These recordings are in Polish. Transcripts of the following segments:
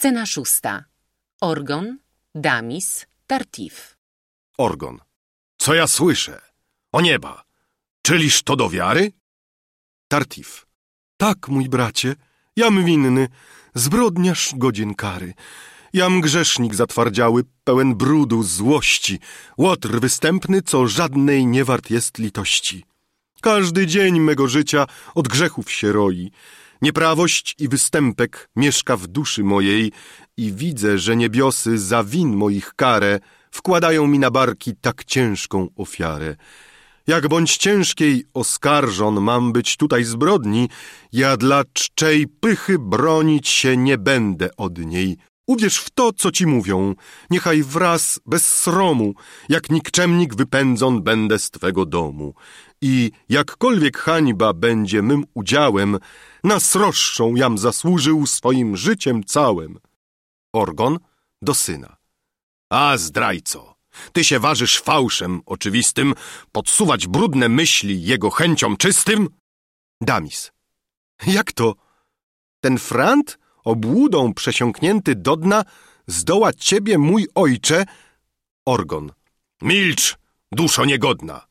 Scena 6. Orgon, Damis, Tartif. Orgon. Co ja słyszę? O nieba! Czyliż to do wiary? Tartif. Tak, mój bracie, jam winny, zbrodniarz godzien kary. Jam grzesznik zatwardziały, pełen brudu, złości, łotr występny, co żadnej nie wart jest litości. Każdy dzień mego życia od grzechów się roi. Nieprawość i występek mieszka w duszy mojej i widzę, że niebiosy za win moich karę wkładają mi na barki tak ciężką ofiarę. Jak bądź ciężkiej oskarżon mam być tutaj zbrodni, ja dla czczej pychy bronić się nie będę od niej. Uwierz w to, co ci mówią, niechaj wraz bez sromu, jak nikczemnik wypędzon będę z twego domu. I jakkolwiek hańba będzie mym udziałem, na sroższą jam zasłużył swoim życiem całym. Orgon do syna. A zdrajco, ty się ważysz fałszem oczywistym, podsuwać brudne myśli jego chęciom czystym? Damis. Jak to? Ten frant, obłudą przesiąknięty do dna, zdoła ciebie, mój ojcze? Orgon. Milcz, duszo niegodna.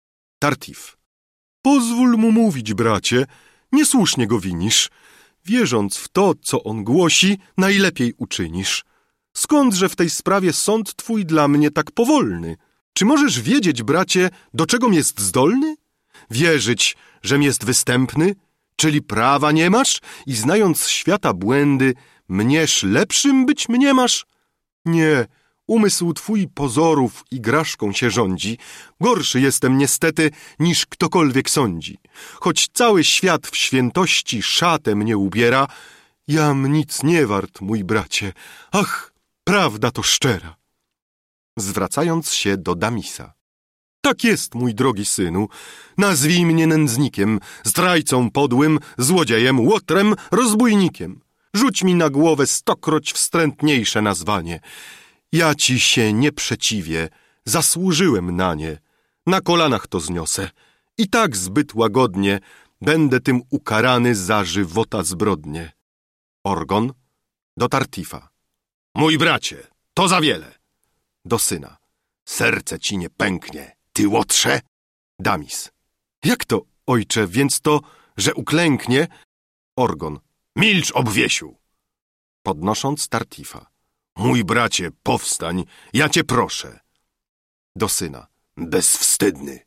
Tartif. Pozwól mu mówić, bracie, niesłusznie go winisz. Wierząc w to, co on głosi, najlepiej uczynisz. Skądże w tej sprawie sąd twój dla mnie tak powolny? Czy możesz wiedzieć, bracie, do czegom jest zdolny? Wierzyć, żem jest występny? Czyli prawa nie masz i znając świata błędy, mnież lepszym być mniemasz? Nie, umysł twój pozorów igraszką się rządzi. Gorszy jestem niestety, niż ktokolwiek sądzi. Choć cały świat w świętości szatę mnie ubiera, jam nic nie wart, mój bracie. Ach, prawda to szczera. Zwracając się do Damisa. Tak jest, mój drogi synu. Nazwij mnie nędznikiem, zdrajcą podłym, złodziejem, łotrem, rozbójnikiem. Rzuć mi na głowę 100-kroć wstrętniejsze nazwanie. Ja ci się nie przeciwię, zasłużyłem na nie. Na kolanach to zniosę. I tak zbyt łagodnie będę tym ukarany za żywota zbrodnie. Orgon do Tartifa. Mój bracie, to za wiele. Do syna. Serce ci nie pęknie, ty łotrze? Damis. Jak to, ojcze, więc to, że uklęknie? Orgon. Milcz, obwiesiu. Podnosząc Tartifa. Mój bracie, powstań, ja cię proszę. Do syna. Bezwstydny.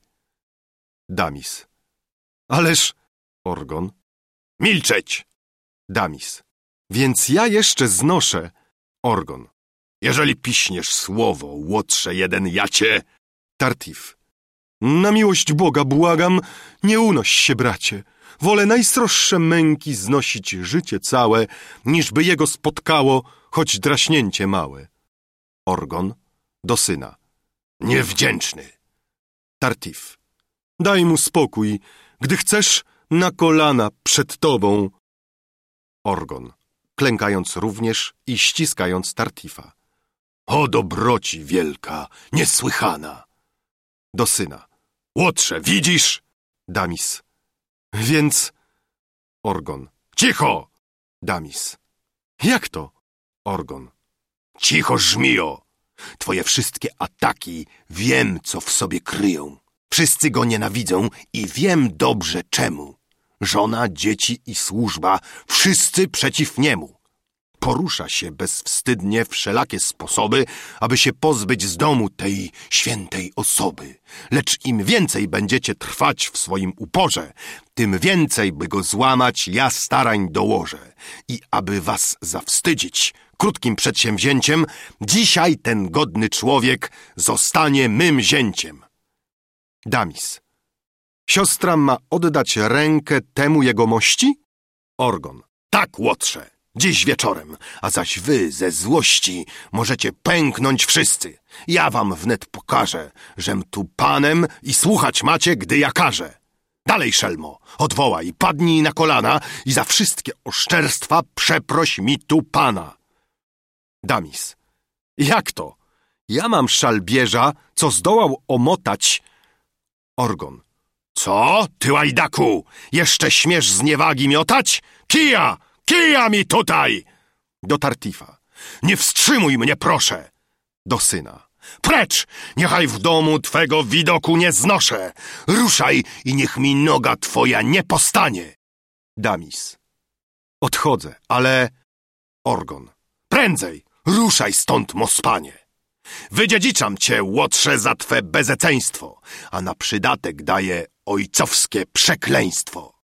Damis. Ależ... Orgon. Milczeć! Damis. Więc ja jeszcze znoszę. Orgon. Jeżeli piśniesz słowo, łotrze jeden, ja cię... Tartif. Na miłość Boga błagam, nie unoś się, bracie. Wolę najsroższe męki znosić życie całe, niżby jego spotkało choć draśnięcie małe. Orgon do syna. Niewdzięczny. Tartif. Daj mu spokój, gdy chcesz, na kolana przed tobą. Orgon, klękając również i ściskając Tartifa. O dobroci wielka, niesłychana. Do syna. Łotrze, widzisz? Damis. Więc... Orgon. Cicho! Damis. Jak to? Orgon. Cicho, żmijo! Twoje wszystkie ataki wiem, co w sobie kryją. Wszyscy go nienawidzą i wiem dobrze czemu. Żona, dzieci i służba, wszyscy przeciw niemu. Porusza się bezwstydnie wszelakie sposoby, aby się pozbyć z domu tej świętej osoby. Lecz im więcej będziecie trwać w swoim uporze, tym więcej, by go złamać, ja starań dołożę. I aby was zawstydzić krótkim przedsięwzięciem, dzisiaj ten godny człowiek zostanie mym zięciem. Damis. Siostra ma oddać rękę temu jegomości? Orgon. Tak, łotrze. Dziś wieczorem, a zaś wy ze złości możecie pęknąć wszyscy. Ja wam wnet pokażę, żem tu panem i słuchać macie, gdy ja każę. Dalej, szelmo, odwołaj, padnij na kolana i za wszystkie oszczerstwa przeproś mi tu pana. Damis. Jak to? Ja mam szalbierza, co zdołał omotać... Orgon. Co, ty łajdaku? Jeszcze śmiesz zniewagi miotać? Kija! Kija mi tutaj! Do Tartifa. Nie wstrzymuj mnie, proszę! Do syna. Precz! Niechaj w domu twego widoku nie znoszę! Ruszaj i niech mi noga twoja nie postanie! Damis. Odchodzę, ale... Orgon. Prędzej! Ruszaj stąd, mospanie! Wydziedziczam cię, łotrze, za twe bezeceństwo, a na przydatek daję ojcowskie przekleństwo.